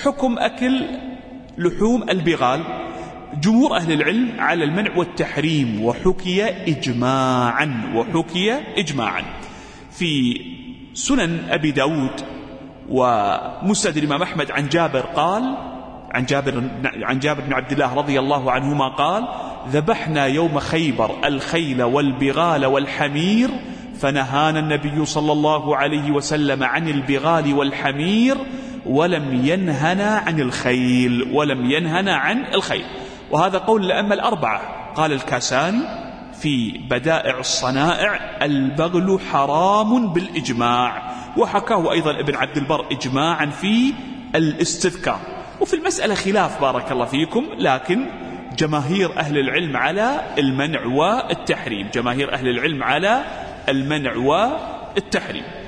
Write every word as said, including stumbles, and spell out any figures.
حكم أكل لحوم البغال. جمهور أهل العلم على المنع والتحريم، وحكي إجماعا وحكي إجماعا في سنن أبي داود ومسند الإمام أحمد عن جابر قال عن جابر عن جابر بن عبد الله رضي الله عنهما قال: ذبحنا يوم خيبر الخيل والبغال والحمير، فنهانا النبي صلى الله عليه وسلم عن البغال والحمير ولم ينهنا عن الخيل ولم ينهنا عن الخيل. وهذا قول الأئمة الأربعة. قال الكاساني في بدائع الصنائع: البغل حرام بالإجماع. وحكاه أيضا ابن عبد البر إجماعا في الاستذكار. وفي المسألة خلاف بارك الله فيكم، لكن جماهير أهل العلم على المنع والتحريم، جماهير أهل العلم على المنع والتحريم.